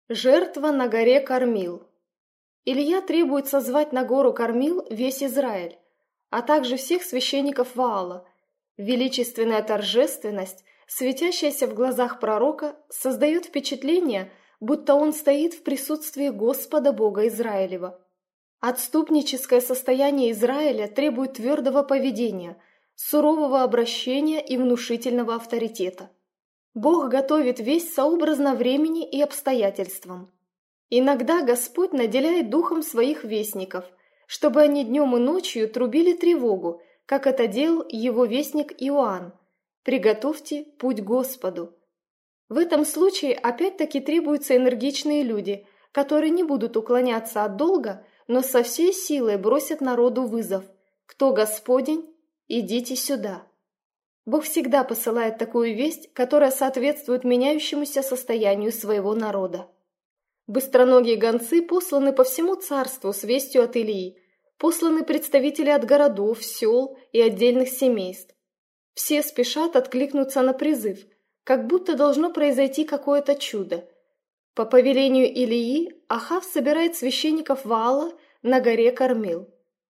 Жертва на горе Кармил. Илья требует созвать на гору Кармил весь Израиль, а также всех священников Ваала. Величественная торжественность, светящаяся в глазах пророка, создает впечатление, будто он стоит в присутствии Господа Бога Израилева. Отступническое состояние Израиля требует твердого поведения, сурового обращения и внушительного авторитета. Бог готовит весть сообразно времени и обстоятельствам. Иногда Господь наделяет духом своих вестников, чтобы они днем и ночью трубили тревогу, как это делал его вестник Иоанн. «Приготовьте путь Господу». В этом случае опять-таки требуются энергичные люди, которые не будут уклоняться от долга, но со всей силой бросят народу вызов: «Кто Господень? Идите сюда». Бог всегда посылает такую весть, которая соответствует меняющемуся состоянию своего народа. Быстроногие гонцы посланы по всему царству с вестью от Илии, посланы представители от городов, сел и отдельных семейств. Все спешат откликнуться на призыв, как будто должно произойти какое-то чудо. По повелению Илии Ахав собирает священников Ваала на горе Кармил.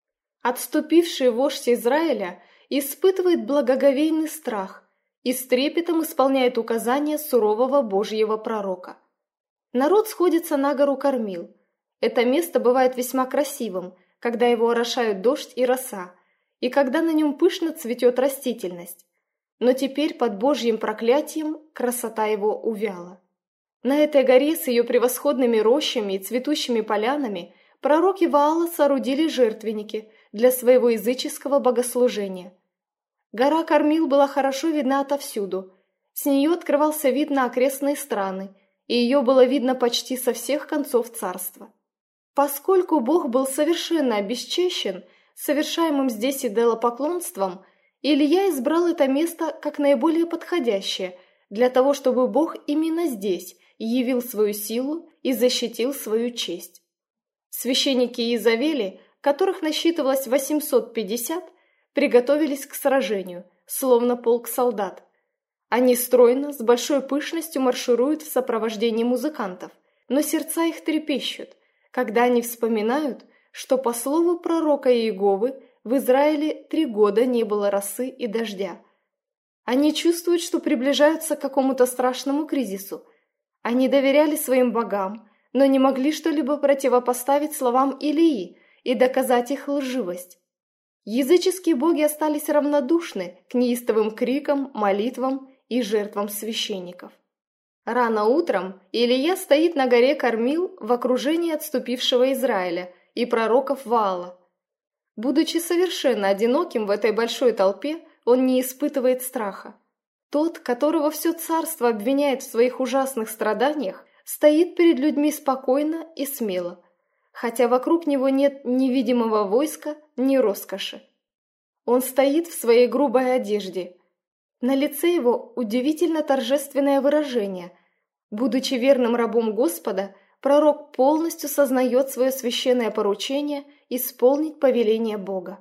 Отступивший вождь Израиля испытывает благоговейный страх и с трепетом исполняет указания сурового Божьего пророка. Народ сходится на гору Кармил. Это место бывает весьма красивым, когда его орошают дождь и роса, и когда на нем пышно цветет растительность. Но теперь под Божьим проклятием красота его увяла. На этой горе с ее превосходными рощами и цветущими полянами пророки Ваала соорудили жертвенники для своего языческого богослужения. Гора Кармил была хорошо видна отовсюду. С нее открывался вид на окрестные страны, и ее было видно почти со всех концов царства. Поскольку Бог был совершенно обесчещен совершаемым здесь идолопоклонством, Илья избрал это место как наиболее подходящее для того, чтобы Бог именно здесь явил свою силу и защитил свою честь. Священники Иезавели, которых насчитывалось 850, приготовились к сражению, словно полк солдат. Они стройно, с большой пышностью маршируют в сопровождении музыкантов, но сердца их трепещут, когда они вспоминают, что по слову пророка Иеговы в Израиле 3 года не было росы и дождя. Они чувствуют, что приближаются к какому-то страшному кризису. Они доверяли своим богам, но не могли что-либо противопоставить словам Илии и доказать их лживость. Языческие боги остались равнодушны к неистовым крикам, молитвам и жертвам священников. Рано утром Илия стоит на горе Кармил в окружении отступившего Израиля и пророков Ваала. Будучи совершенно одиноким в этой большой толпе, он не испытывает страха. Тот, которого все царство обвиняет в своих ужасных страданиях, стоит перед людьми спокойно и смело, хотя вокруг него нет ни видимого войска, ни роскоши. Он стоит в своей грубой одежде. На лице его удивительно торжественное выражение. Будучи верным рабом Господа, пророк полностью сознает свое священное поручение исполнить повеление Бога.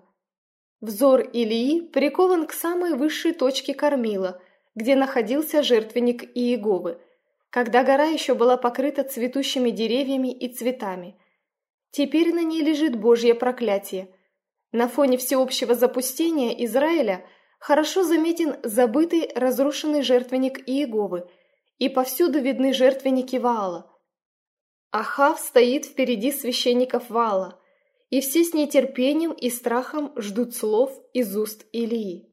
Взор Илии прикован к самой высшей точке Кармила, где находился жертвенник Иеговы, когда гора еще была покрыта цветущими деревьями и цветами. Теперь на ней лежит Божье проклятие. На фоне всеобщего запустения Израиля хорошо заметен забытый разрушенный жертвенник Иеговы, и повсюду видны жертвенники Ваала. Ахав стоит впереди священников Ваала, и все с нетерпением и страхом ждут слов из уст Илии.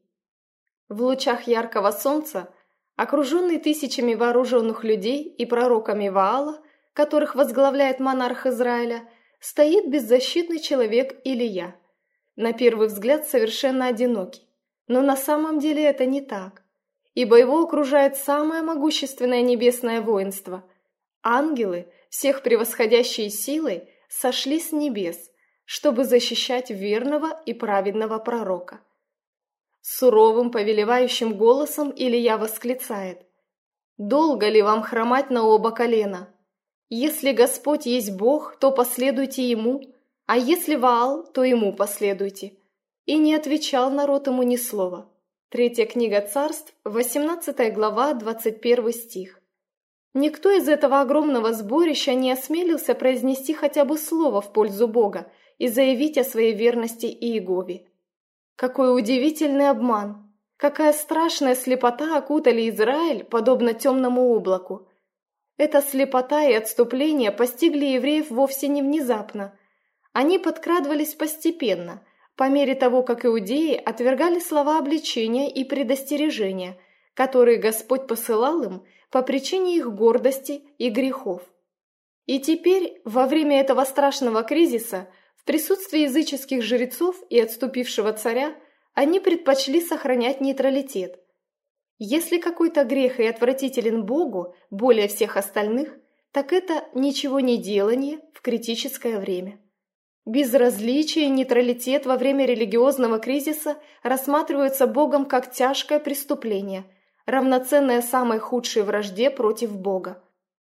В лучах яркого солнца, окруженный тысячами вооруженных людей и пророками Ваала, которых возглавляет монарх Израиля, стоит беззащитный человек Илия, на первый взгляд совершенно одинокий. Но на самом деле это не так, ибо его окружает самое могущественное небесное воинство. Ангелы, всех превосходящие силой, сошли с небес, чтобы защищать верного и праведного пророка. Суровым повелевающим голосом Илия восклицает: «Долго ли вам хромать на оба колена? Если Господь есть Бог, то последуйте Ему, а если Ваал, то Ему последуйте». И не отвечал народ ему ни слова. 3 книга Царств, 18 глава, 21 стих. Никто из этого огромного сборища не осмелился произнести хотя бы слово в пользу Бога и заявить о своей верности Иегове. Какой удивительный обман! Какая страшная слепота окутали Израиль, подобно темному облаку! Эта слепота и отступление постигли евреев вовсе не внезапно. Они подкрадывались постепенно, по мере того, как иудеи отвергали слова обличения и предостережения, которые Господь посылал им по причине их гордости и грехов. И теперь, во время этого страшного кризиса, в присутствии языческих жрецов и отступившего царя, они предпочли сохранять нейтралитет. Если какой-то грех и отвратителен Богу более всех остальных, так это ничего не делание в критическое время. Безразличие и нейтралитет во время религиозного кризиса рассматриваются Богом как тяжкое преступление, равноценное самой худшей вражде против Бога.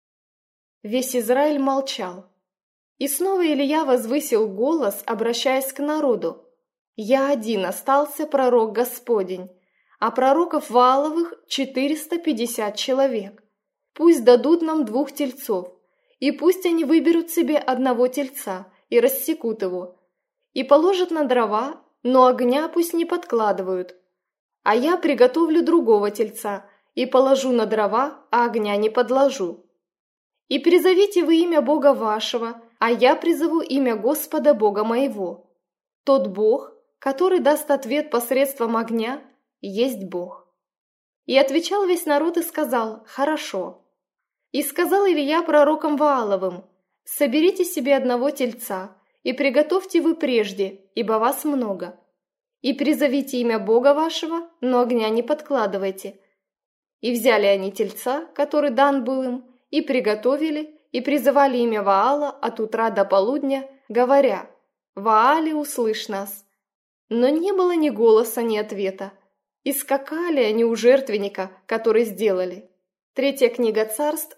Весь Израиль молчал. И снова Илия возвысил голос, обращаясь к народу. «Я один остался пророк Господень, а пророков Вааловых 450 человек. Пусть дадут нам 2 тельцов, и пусть они выберут себе 1 тельца и рассекут его, и положат на дрова, но огня пусть не подкладывают. А я приготовлю другого тельца и положу на дрова, а огня не подложу. И призовите вы имя Бога вашего, а я призову имя Господа Бога моего. Тот Бог, который даст ответ посредством огня, есть Бог». И отвечал весь народ и сказал: «Хорошо». И сказал Илия пророкам Вааловым: «Соберите себе 1 тельца, и приготовьте вы прежде, ибо вас много. И призовите имя Бога вашего, но огня не подкладывайте». И взяли они тельца, который дан был им, и приготовили, и призывали имя Ваала от утра до полудня, говоря: «Ваале, услышь нас». Но не было ни голоса, ни ответа. И скакали они у жертвенника, который сделали. 3 книга Царств,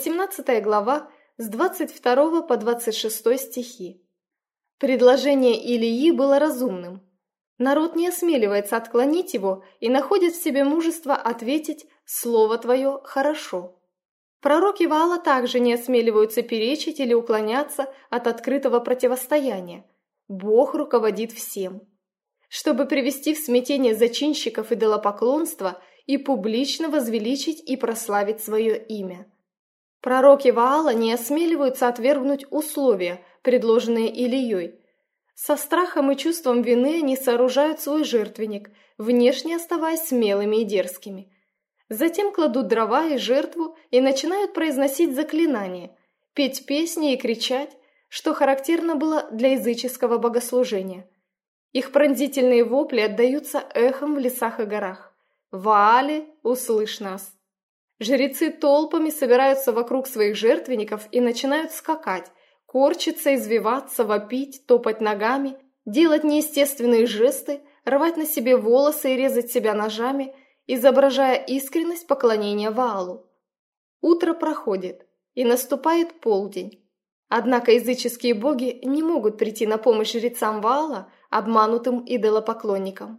18 глава, с 22 по 26 стихи. Предложение Илии было разумным. Народ не осмеливается отклонить его и находит в себе мужество ответить: «Слово твое хорошо». Пророки Ваала также не осмеливаются перечить или уклоняться от открытого противостояния. Бог руководит всем. Чтобы привести в смятение зачинщиков идолопоклонства и публично возвеличить и прославить свое имя. Пророки Ваала не осмеливаются отвергнуть условия, предложенные Илией. Со страхом и чувством вины они сооружают свой жертвенник, внешне оставаясь смелыми и дерзкими. Затем кладут дрова и жертву и начинают произносить заклинания, петь песни и кричать, что характерно было для языческого богослужения. Их пронзительные вопли отдаются эхом в лесах и горах. «Ваале, услышь нас!» Жрецы толпами собираются вокруг своих жертвенников и начинают скакать, корчиться, извиваться, вопить, топать ногами, делать неестественные жесты, рвать на себе волосы и резать себя ножами, изображая искренность поклонения Ваалу. Утро проходит, и наступает полдень. Однако языческие боги не могут прийти на помощь жрецам Ваала, обманутым идолопоклонникам.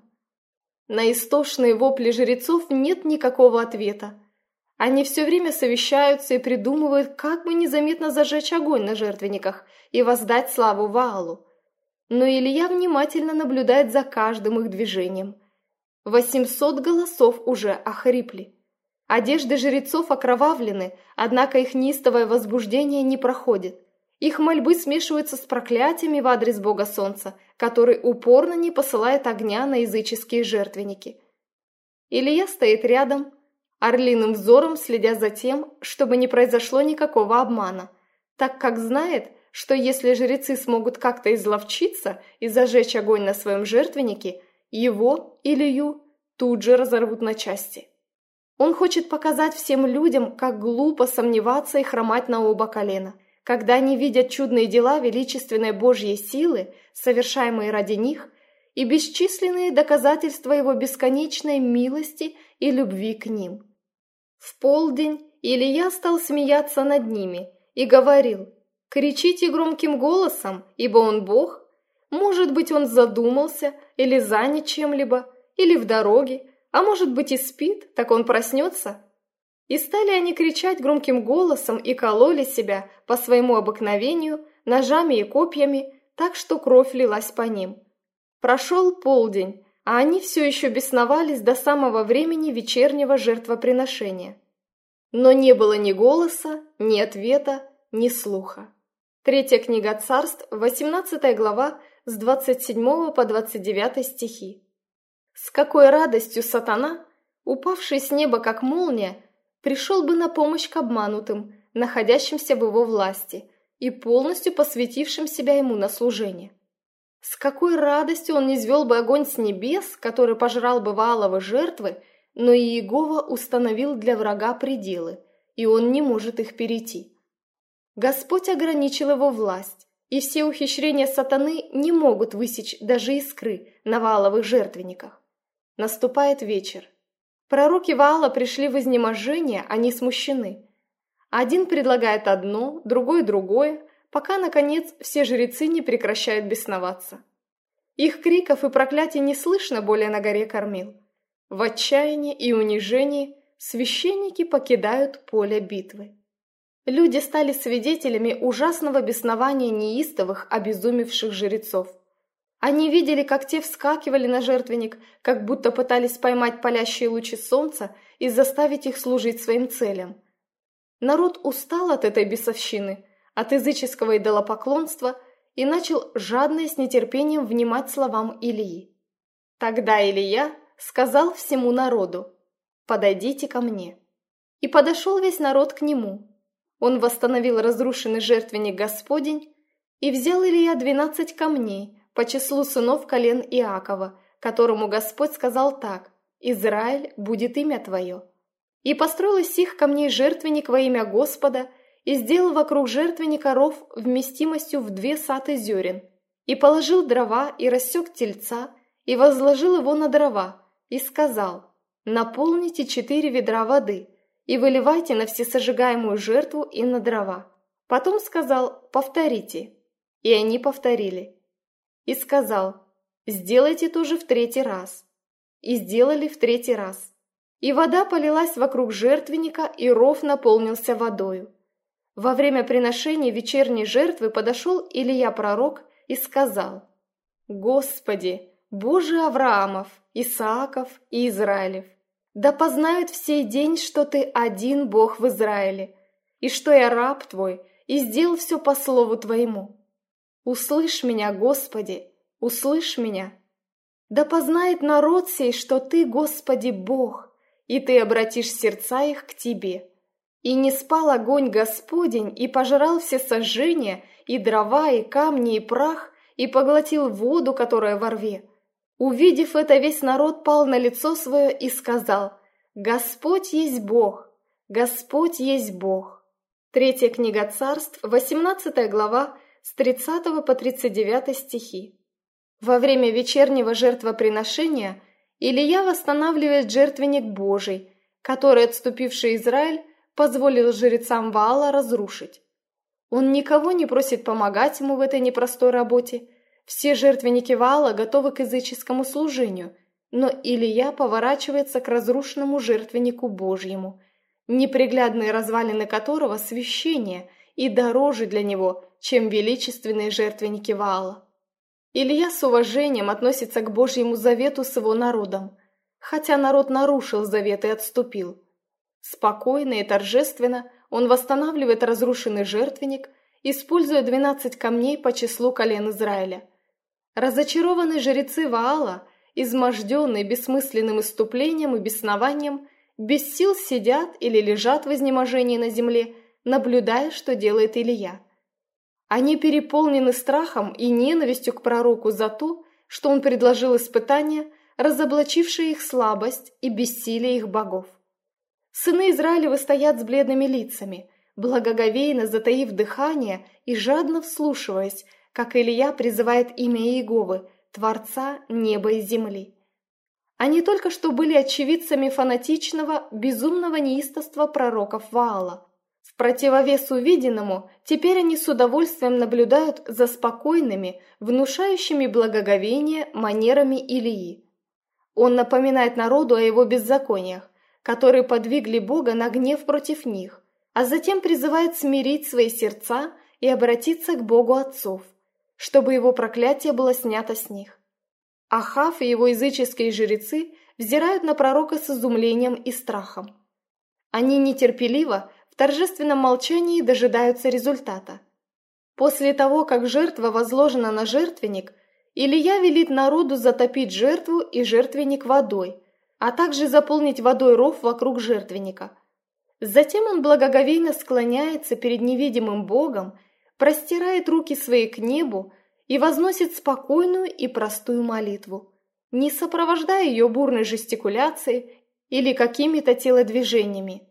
На истошные вопли жрецов нет никакого ответа. Они все время совещаются и придумывают, как бы незаметно зажечь огонь на жертвенниках и воздать славу Ваалу. Но Илия внимательно наблюдает за каждым их движением. 800 голосов уже охрипли. Одежды жрецов окровавлены, однако их неистовое возбуждение не проходит. Их мольбы смешиваются с проклятиями в адрес бога солнца, который упорно не посылает огня на языческие жертвенники. Илия стоит рядом, орлиным взором следя за тем, чтобы не произошло никакого обмана, так как знает, что если жрецы смогут как-то изловчиться и зажечь огонь на своем жертвеннике, его, Илию, тут же разорвут на части. Он хочет показать всем людям, как глупо сомневаться и хромать на оба колена, когда они видят чудные дела величественной Божьей силы, совершаемые ради них, и бесчисленные доказательства Его бесконечной милости и любви к ним. В полдень Илия стал смеяться над ними и говорил: «Кричите громким голосом, ибо он Бог. Может быть, он задумался или занят чем-либо, или в дороге, а может быть и спит, так он проснется». И стали они кричать громким голосом и кололи себя по своему обыкновению ножами и копьями, так что кровь лилась по ним. Прошел полдень, а они все еще бесновались до самого времени вечернего жертвоприношения. Но не было ни голоса, ни ответа, ни слуха. Третья книга Царств, 18 глава, с 27 по 29 стихи. С какой радостью сатана, упавший с неба как молния, пришел бы на помощь к обманутым, находящимся в его власти и полностью посвятившим себя ему на служение. С какой радостью он низвел бы огонь с небес, который пожрал бы Вааловы жертвы, но и Иегова установил для врага пределы, и он не может их перейти. Господь ограничил его власть, и все ухищрения сатаны не могут высечь даже искры на Вааловых жертвенниках. Наступает вечер. Пророки Ваала пришли в изнеможение, они смущены. Один предлагает одно, другой другое, пока, наконец, все жрецы не прекращают бесноваться. Их криков и проклятий не слышно более на горе Кармил. В отчаянии и унижении священники покидают поле битвы. Люди стали свидетелями ужасного беснования неистовых, обезумевших жрецов. Они видели, как те вскакивали на жертвенник, как будто пытались поймать палящие лучи солнца и заставить их служить своим целям. Народ устал от этой бесовщины, от языческого идолопоклонства и начал жадно и с нетерпением внимать словам Илии. Тогда Илия сказал всему народу: «Подойдите ко мне». И подошел весь народ к нему. Он восстановил разрушенный жертвенник Господень, и взял Илия 12 камней по числу сынов колен Иакова, которому Господь сказал так: «Израиль будет имя твое». И построил из сих камней жертвенник во имя Господа, и сделал вокруг жертвенника ров вместимостью в 2 саты зерен, и положил дрова, и рассек тельца, и возложил его на дрова, и сказал: «Наполните 4 ведра воды, и выливайте на всесожигаемую жертву и на дрова». Потом сказал: «Повторите». И они повторили. И сказал: «Сделайте тоже в 3-й раз». И сделали в 3-й раз. И вода полилась вокруг жертвенника, и ров наполнился водою. Во время приношения вечерней жертвы подошел Илия пророк и сказал: «Господи, Боже Авраамов, Исааков и Израилев, да познают в сей день, что Ты один Бог в Израиле, и что я раб Твой, и сделал все по слову Твоему. Услышь меня, Господи, услышь меня. Да познает народ сей, что Ты, Господи, Бог, и Ты обратишь сердца их к Тебе. И не спал огонь Господень, и пожрал все сожжения, и дрова, и камни, и прах, и поглотил воду, которая во рве. Увидев это, весь народ пал на лицо свое и сказал: Господь есть Бог, Господь есть Бог». Третья книга Царств, 18 глава, с 30 по 39 стихи. Во время вечернего жертвоприношения Илия восстанавливает жертвенник Божий, который отступивший Израиль позволил жрецам Ваала разрушить. Он никого не просит помогать ему в этой непростой работе. Все жертвенники Ваала готовы к языческому служению, но Илия поворачивается к разрушенному жертвеннику Божьему, неприглядные развалины которого священнее и дороже для него, чем величественные жертвенники Ваала. Илия с уважением относится к Божьему завету с его народом, хотя народ нарушил завет и отступил. Спокойно и торжественно он восстанавливает разрушенный жертвенник, используя 12 камней по числу колен Израиля. Разочарованные жрецы Ваала, изможденные бессмысленным исступлением и беснованием, без сил сидят или лежат в изнеможении на земле, наблюдая, что делает Илия. Они переполнены страхом и ненавистью к пророку за то, что он предложил испытание, разоблачившее их слабость и бессилие их богов. Сыны Израилевы стоят с бледными лицами, благоговейно затаив дыхание и жадно вслушиваясь, как Илия призывает имя Иеговы, Творца неба и земли. Они только что были очевидцами фанатичного, безумного неистовства пророков Ваала. В противовес увиденному, теперь они с удовольствием наблюдают за спокойными, внушающими благоговение манерами Илии. Он напоминает народу о его беззакониях, которые подвигли Бога на гнев против них, а затем призывает смирить свои сердца и обратиться к Богу отцов, чтобы его проклятие было снято с них. Ахав и его языческие жрецы взирают на пророка с изумлением и страхом. Они нетерпеливо, в торжественном молчании дожидаются результата. После того, как жертва возложена на жертвенник, Илия велит народу затопить жертву и жертвенник водой, а также заполнить водой ров вокруг жертвенника. Затем он благоговейно склоняется перед невидимым Богом, простирает руки свои к небу и возносит спокойную и простую молитву, не сопровождая ее бурной жестикуляцией или какими-то телодвижениями.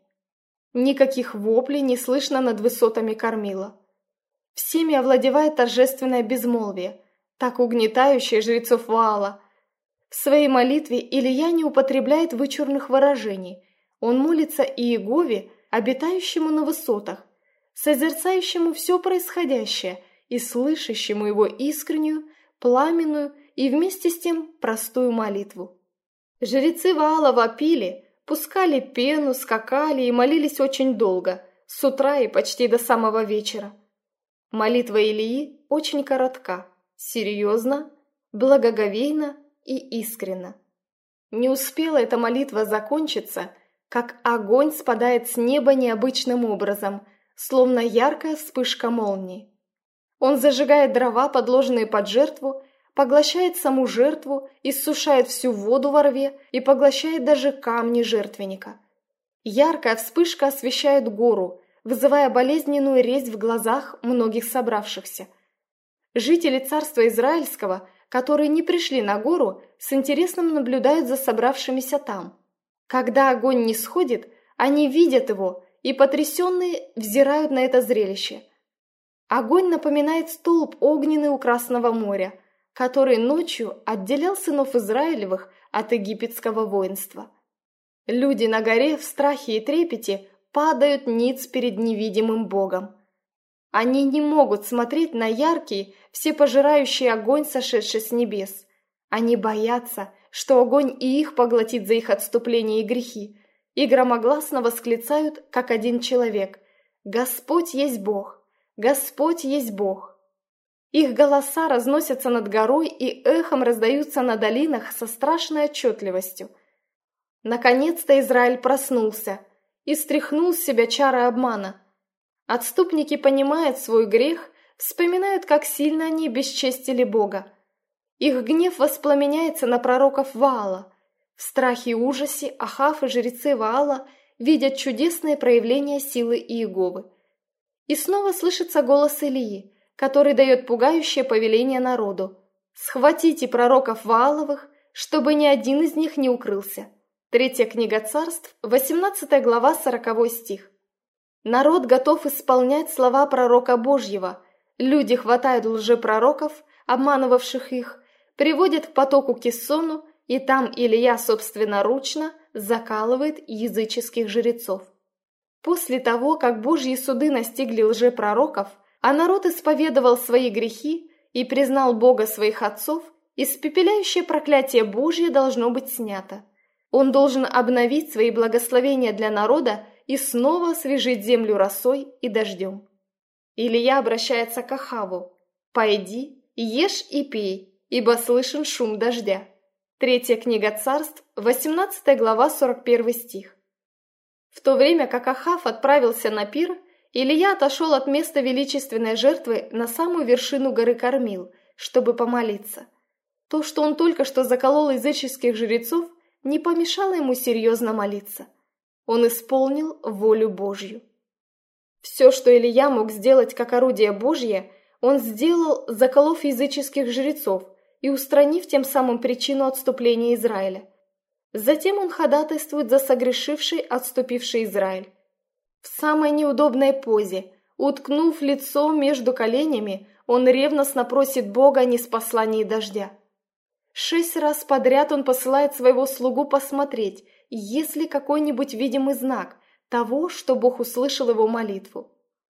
Никаких воплей не слышно над высотами Кармила. Всеми овладевает торжественное безмолвие, так угнетающее жрецов Ваала. В своей молитве Илия не употребляет вычурных выражений. Он молится Иегове, обитающему на высотах, созерцающему все происходящее и слышащему его искреннюю, пламенную и вместе с тем простую молитву. Жрецы Ваала вопили, пускали пену, скакали и молились очень долго, с утра и почти до самого вечера. Молитва Илии очень коротка, серьезна, благоговейна и искренна. Не успела эта молитва закончиться, как огонь спадает с неба необычным образом, словно яркая вспышка молнии. Он зажигает дрова, подложенные под жертву, поглощает саму жертву, иссушает всю воду во рве и поглощает даже камни жертвенника. Яркая вспышка освещает гору, вызывая болезненную резь в глазах многих собравшихся. Жители царства Израильского, которые не пришли на гору, с интересом наблюдают за собравшимися там. Когда огонь не сходит, они видят его и, потрясенные, взирают на это зрелище. Огонь напоминает столб огненный у Красного моря, который ночью отделял сынов Израилевых от египетского воинства. Люди на горе в страхе и трепете падают ниц перед невидимым Богом. Они не могут смотреть на яркий, всепожирающий огонь, сошедший с небес. Они боятся, что огонь и их поглотит за их отступления и грехи, и громогласно восклицают, как один человек: «Господь есть Бог! Господь есть Бог!» Их голоса разносятся над горой и эхом раздаются на долинах со страшной отчетливостью. Наконец-то Израиль проснулся и стряхнул с себя чары обмана. Отступники понимают свой грех, вспоминают, как сильно они бесчестили Бога. Их гнев воспламеняется на пророков Ваала. В страхе и ужасе Ахав и жрецы Ваала видят чудесное проявление силы Иеговы. И снова слышится голос Илии, который дает пугающее повеление народу: «Схватите пророков Вааловых, чтобы ни один из них не укрылся». 3 книга Царств, 18 глава, 40 стих. Народ готов исполнять слова пророка Божьего. Люди хватают лжепророков, обманывавших их, приводят к потоку Киссону, и там Илия собственноручно закалывает языческих жрецов. После того, как Божьи суды настигли лжепророков, а народ исповедовал свои грехи и признал Бога своих отцов, испепеляющее проклятие Божье должно быть снято. Он должен обновить свои благословения для народа и снова освежить землю росой и дождем. Илия обращается к Ахаву: «Пойди, ешь и пей, ибо слышен шум дождя». 3 книга Царств, 18 глава, 41 стих. В то время как Ахав отправился на пир, Илия отошел от места величественной жертвы на самую вершину горы Кармил, чтобы помолиться. То, что он только что заколол языческих жрецов, не помешало ему серьезно молиться. Он исполнил волю Божью. Все, что Илия мог сделать как орудие Божье, он сделал, заколов языческих жрецов и устранив тем самым причину отступления Израиля. Затем он ходатайствует за согрешивший, отступивший Израиль. В самой неудобной позе, уткнув лицо между коленями, он ревностно просит Бога о ниспослании дождя. 6 раз подряд он посылает своего слугу посмотреть, есть ли какой-нибудь видимый знак того, что Бог услышал его молитву.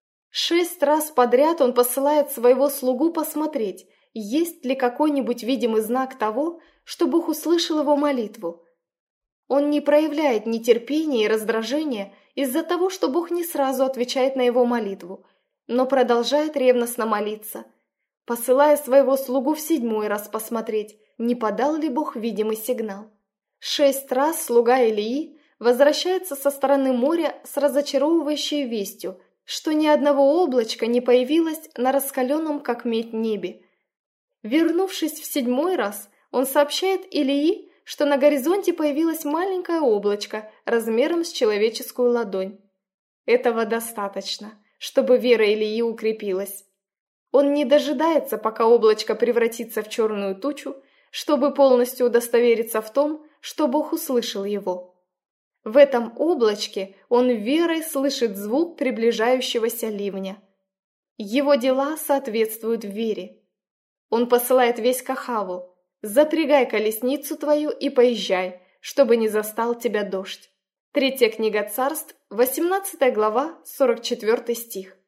6 раз подряд он посылает своего слугу посмотреть, есть ли какой-нибудь видимый знак того, что Бог услышал его молитву. Он не проявляет нетерпения и раздражения из-за того, что Бог не сразу отвечает на его молитву, но продолжает ревностно молиться, посылая своего слугу в 7-й раз посмотреть, не подал ли Бог видимый сигнал. 6 раз слуга Илии возвращается со стороны моря с разочаровывающей вестью, что ни одного облачка не появилось на раскаленном как медь небе. Вернувшись в 7-й раз, он сообщает Илии, что на горизонте появилось маленькое облачко размером с человеческую ладонь. Этого достаточно, чтобы вера Илии укрепилась. Он не дожидается, пока облачко превратится в черную тучу, чтобы полностью удостовериться в том, что Бог услышал его. В этом облачке он верой слышит звук приближающегося ливня. Его дела соответствуют вере. Он посылает весть к Ахаву: «Запрягай колесницу твою и поезжай, чтобы не застал тебя дождь». 3 книга Царств, 18 глава, 44 стих.